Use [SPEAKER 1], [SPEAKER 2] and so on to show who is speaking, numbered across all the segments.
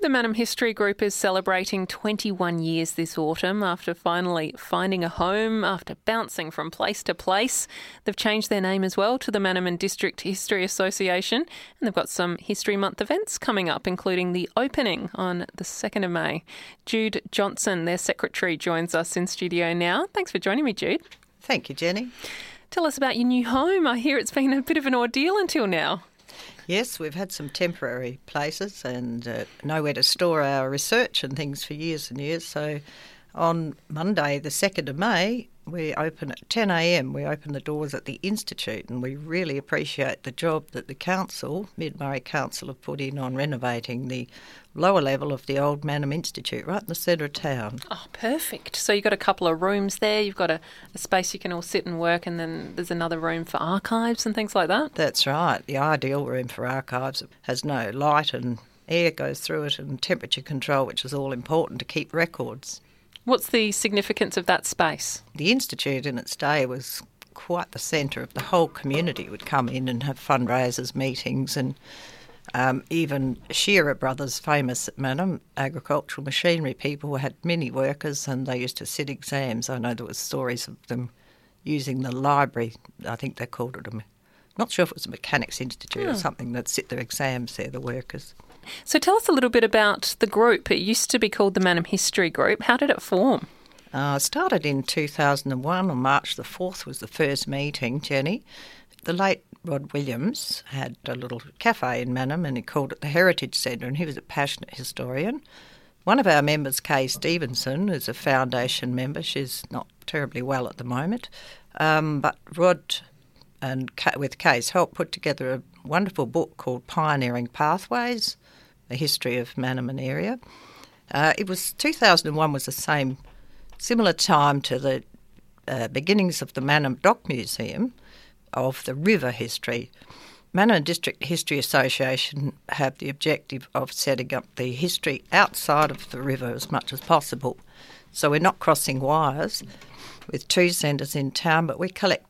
[SPEAKER 1] The Mannum History Group is celebrating 21 years this autumn after finally finding a home after bouncing from place to place. They've changed their name as well to the Mannum and District History Association, and they've got some History Month events coming up, including the opening on the 2nd of May. Jude Johnson, their secretary, joins us in studio now. Thanks for joining me, Jude.
[SPEAKER 2] Thank you, Jenny.
[SPEAKER 1] Tell us about your new home. I hear it's been a bit of an ordeal until now.
[SPEAKER 2] Yes, we've had some temporary places and nowhere to store our research and things for years and years. So on Monday, the 2nd of May, we open at 10 a.m. We open the doors at the Institute, and we really appreciate the job that the council, Mid-Murray Council, have put in on renovating the lower level of the old Mannum Institute right in the centre of town.
[SPEAKER 1] Oh, perfect. So you've got a couple of rooms there. You've got a space you can all sit and work, and then there's another room for archives and things like that.
[SPEAKER 2] That's right. The ideal room for archives. It has no light and air goes through it and temperature control, which is all important to keep records.
[SPEAKER 1] What's the significance of that space?
[SPEAKER 2] The Institute in its day was quite the centre of the whole community. Would come in and have fundraisers, meetings, and even Shearer Brothers, famous at Mannum, agricultural machinery people, had many workers and they used to sit exams. I know there was stories of them using the library. I think they called it not sure if it was a Mechanics Institute or something, that sit their exams there, the workers.
[SPEAKER 1] So tell us a little bit about the group. It used to be called the Mannum History Group. How did it form?
[SPEAKER 2] It started in 2001. On March the 4th was the first meeting, Jenny. The late Rod Williams had a little cafe in Mannum and he called it the Heritage Centre, and he was a passionate historian. One of our members, Kay Stevenson, is a foundation member. She's not terribly well at the moment. But Rod, and with Kay's help, put together a wonderful book called Pioneering Pathways, a history of Mannum and area. It was 2001 was the similar time to the beginnings of the Mannum Dock Museum of the river history. Mannum and District History Association have the objective of setting up the history outside of the river as much as possible. So we're not crossing wires with two centres in town, but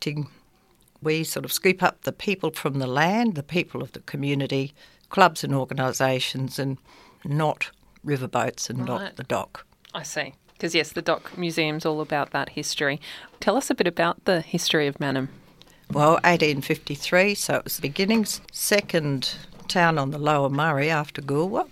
[SPEAKER 2] we sort of scoop up the people from the land, the people of the community, clubs and organisations, and not riverboats and not the dock.
[SPEAKER 1] I see. Because, yes, the Dock Museum's all about that history. Tell us a bit about the history of Mannum.
[SPEAKER 2] Well, 1853, so it was the beginnings. Second town on the Lower Murray after Goolwa.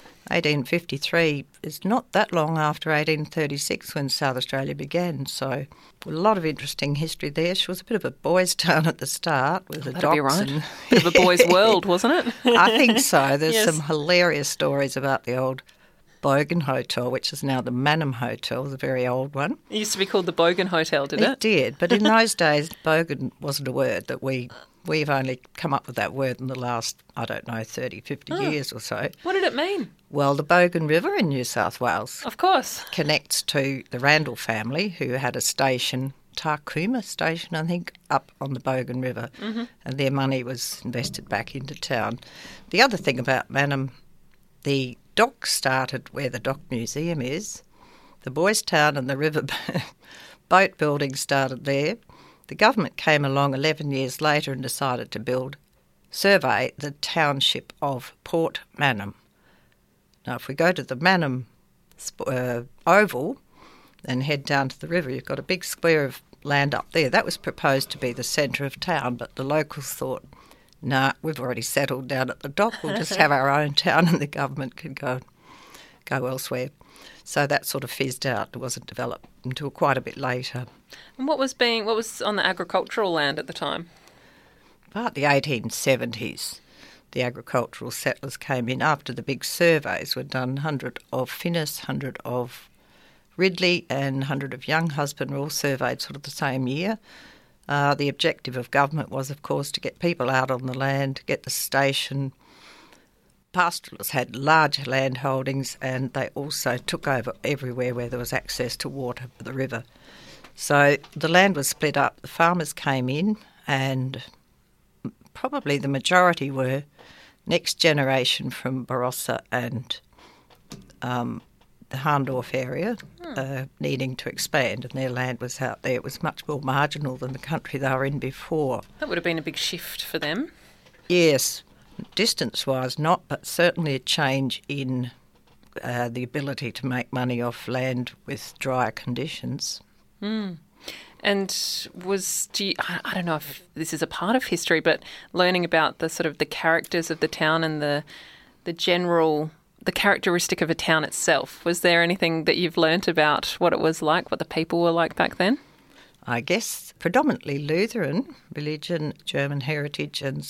[SPEAKER 2] 1853 is not that long after 1836 when South Australia began, so a lot of interesting history there. She was a bit of a boys' town at the start with the docks. Be right.
[SPEAKER 1] And bit of a boys' world, wasn't it?
[SPEAKER 2] I think so. There's some hilarious stories about the old Bogan Hotel, which is now the Mannum Hotel, the very old one.
[SPEAKER 1] It used to be called the Bogan Hotel, did it?
[SPEAKER 2] It did, but in those days, Bogan wasn't a word that we've only come up with that word in the last, 30, 50 years or so.
[SPEAKER 1] What did it mean?
[SPEAKER 2] Well, the Bogan River in New South Wales,
[SPEAKER 1] of course,
[SPEAKER 2] connects to the Randall family, who had a station, Tarcuma Station, I think, up on the Bogan River, and their money was invested back into town. The other thing about Mannum, the dock started where the Dock Museum is. The boys' town and the river boat building started there. The government came along 11 years later and decided to survey the township of Port Mannum. Now, if we go to the Mannum Oval and head down to the river, you've got a big square of land up there. That was proposed to be the centre of town, but the locals thought, nah, we've already settled down at the dock. We'll just have our own town and the government can go elsewhere. So that sort of fizzed out. It wasn't developed until quite a bit later.
[SPEAKER 1] And what was on the agricultural land at the time?
[SPEAKER 2] About the 1870s, the agricultural settlers came in after the big surveys were done. 100 of Finnis, 100 of Ridley and 100 of Younghusband were all surveyed sort of the same year. The objective of government was, of course, to get people out on the land, get the station. Pastoralists had large land holdings and they also took over everywhere where there was access to water, the river. So the land was split up. The farmers came in and probably the majority were next generation from Barossa and the Harndorf area needing to expand, and their land was out there. It was much more marginal than the country they were in before.
[SPEAKER 1] That would have been a big shift for them.
[SPEAKER 2] Yes, distance-wise not, but certainly a change in the ability to make money off land with drier conditions.
[SPEAKER 1] And I don't know if this is a part of history, but learning about the sort of the characters of the town and the characteristic of a town itself, was there anything that you've learnt about what it was like, what the people were like back then?
[SPEAKER 2] I guess predominantly Lutheran religion, German heritage, and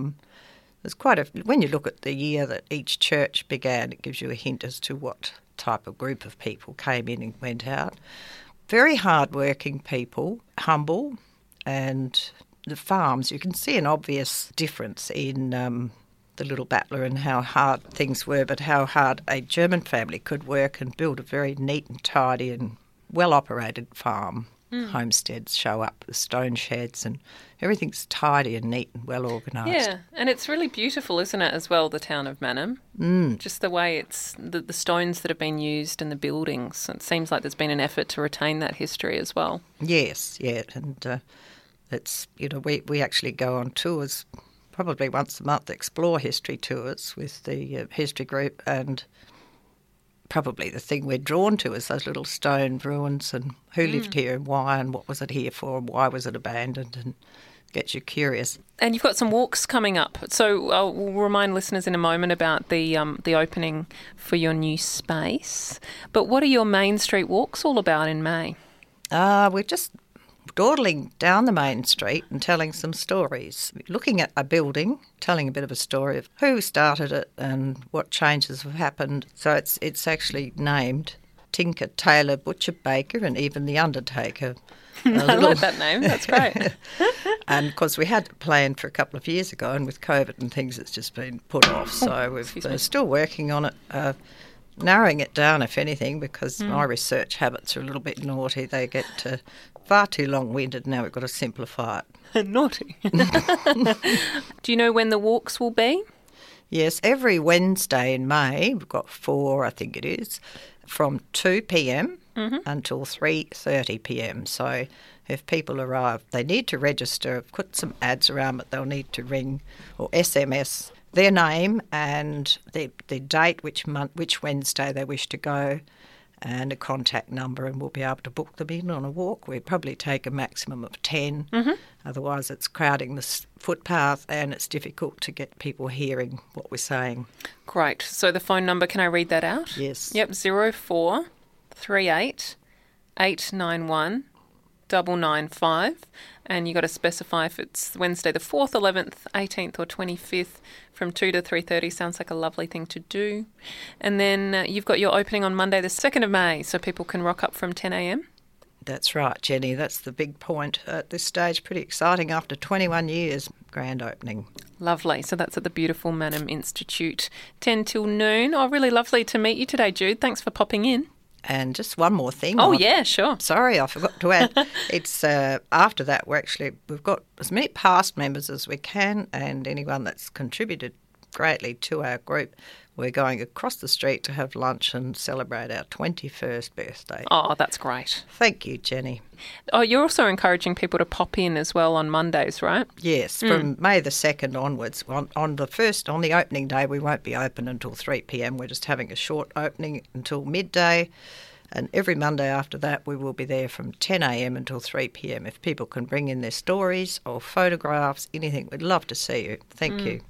[SPEAKER 2] when you look at the year that each church began, it gives you a hint as to what type of group of people came in and went out. Very hard-working people, humble, and the farms, you can see an obvious difference in the Little Battler and how hard things were, but how hard a German family could work and build a very neat and tidy and well-operated farm. Homesteads show up, the stone sheds, and everything's tidy and neat and well organised.
[SPEAKER 1] Yeah, and it's really beautiful, isn't it, as well, the town of Mannum? Just the way it's, the stones that have been used and the buildings. It seems like there's been an effort to retain that history as well.
[SPEAKER 2] Yes, yeah, and it's, we actually go on tours probably once a month, explore history tours with the history group, and probably the thing we're drawn to is those little stone ruins and who lived here and why and what was it here for and why was it abandoned, and gets you curious.
[SPEAKER 1] And you've got some walks coming up. So we'll remind listeners in a moment about the opening for your new space. But what are your Main Street walks all about in May?
[SPEAKER 2] We're just dawdling down the main street and telling some stories, looking at a building, telling a bit of a story of who started it and what changes have happened. So it's actually named Tinker, Tailor, Butcher, Baker, and even the Undertaker.
[SPEAKER 1] I like that name. That's great.
[SPEAKER 2] And of course we had it planned for a couple of years ago, and with COVID and things it's just been put off. So we're still working on it, narrowing it down if anything, because my research habits are a little bit naughty. They get far too long-winded. Now we've got to simplify it.
[SPEAKER 1] Naughty. Do you know when the walks will be?
[SPEAKER 2] Yes, every Wednesday in May, we've got 4, I think it is, from 2 p.m. Until 3:30 p.m. So if people arrive, they need to register. I've put some ads around, but they'll need to ring or SMS their name and the date, which Wednesday they wish to go, and a contact number, and we'll be able to book them in on a walk. We'd probably take a maximum of 10. Otherwise it's crowding the footpath and it's difficult to get people hearing what we're saying.
[SPEAKER 1] Great. So the phone number, can I read that out?
[SPEAKER 2] Yes.
[SPEAKER 1] Yep, 0438 891 995. And you've got to specify if it's Wednesday the 4th, 11th, 18th or 25th from 2 to 3:30. Sounds like a lovely thing to do. And then you've got your opening on Monday the 2nd of May, so people can rock up from 10 a.m.
[SPEAKER 2] That's right, Jenny. That's the big point at this stage. Pretty exciting after 21 years, grand opening.
[SPEAKER 1] Lovely. So that's at the beautiful Mannum Institute, 10 till noon. Oh, really lovely to meet you today, Jude. Thanks for popping in.
[SPEAKER 2] And just one more thing.
[SPEAKER 1] Oh, yeah, sure.
[SPEAKER 2] Sorry, I forgot to add. It's after that, we've got as many past members as we can, and anyone that's contributed greatly to our group. We're going across the street to have lunch and celebrate our 21st birthday.
[SPEAKER 1] Oh, that's great.
[SPEAKER 2] Thank you, Jenny.
[SPEAKER 1] Oh, you're also encouraging people to pop in as well on Mondays, right?
[SPEAKER 2] Yes, from May the 2nd onwards. On the opening day, we won't be open until 3 p.m. We're just having a short opening until midday. And every Monday after that, we will be there from 10 a.m. until 3 p.m. If people can bring in their stories or photographs, anything, we'd love to see you. Thank you.